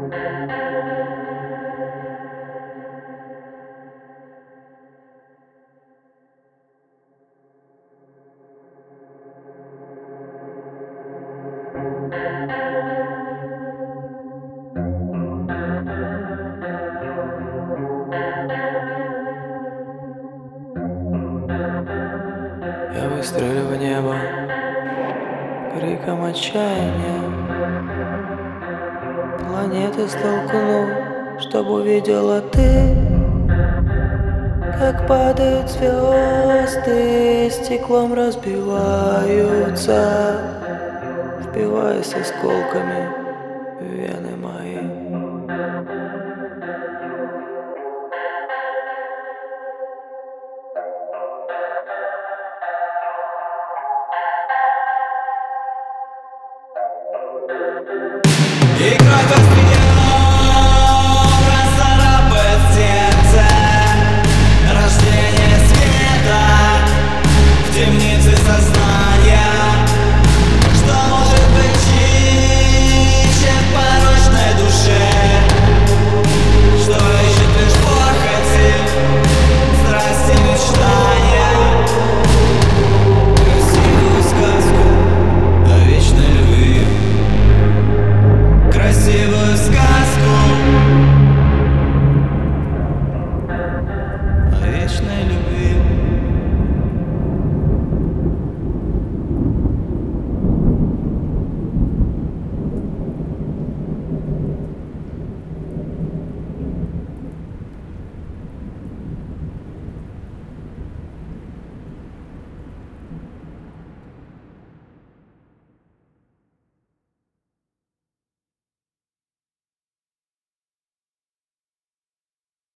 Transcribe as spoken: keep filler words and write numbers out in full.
Я выстрелю в небо криком отчаяния, планеты столкну, чтоб увидела ты, как падают звезды, стеклом разбиваются, впиваясь осколками в вены мои. И кровь острием расцарапает сердце. Рождение света в темнице сознания.